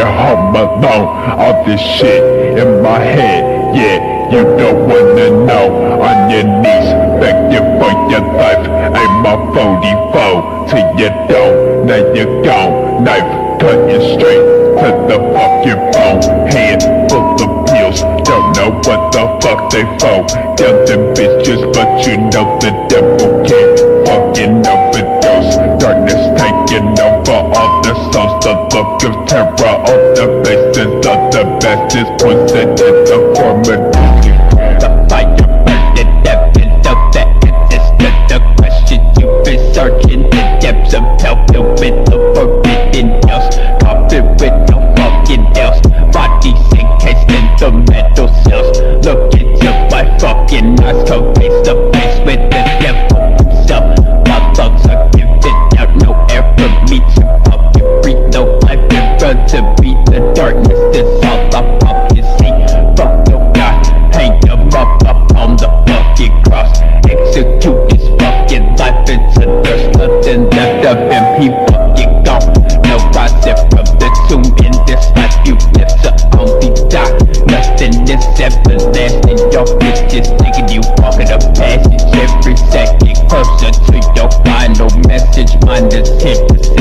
home alone. All this shit in my head, yeah, you don't wanna know. On your knees, begging for your life. Aim my 44 till you don't. Now you're gone, knife cutting straight to the fucking bone. Hand full of pills, don't know what the fuck they for. Tell them bitches, but you know the devil can't fucking overdose. Darkness taking over all the souls. The look of terror on the faces of the bastards. Poison in the form of the fire burning evidence of the answers to the question you've been searching. The depths of hell filled with the forbidden hills, covered with no fucking else. Bodies encased in the metal cells. Look into my fucking eyes, come face to face with the devil himself. My lungs are giving out no air for me to fucking breathe, no life in front to me. The darkness is all I fucking see. Fuck no God, hang him up on the fucking cross. Execute his fucking life until there's nothing left of him. He fucking gone. No rising from the tomb in this life. You live to only die. Nothing is everlasting. Your bitch is taking you walking a passage every second closer to your final message. Mine is 10%.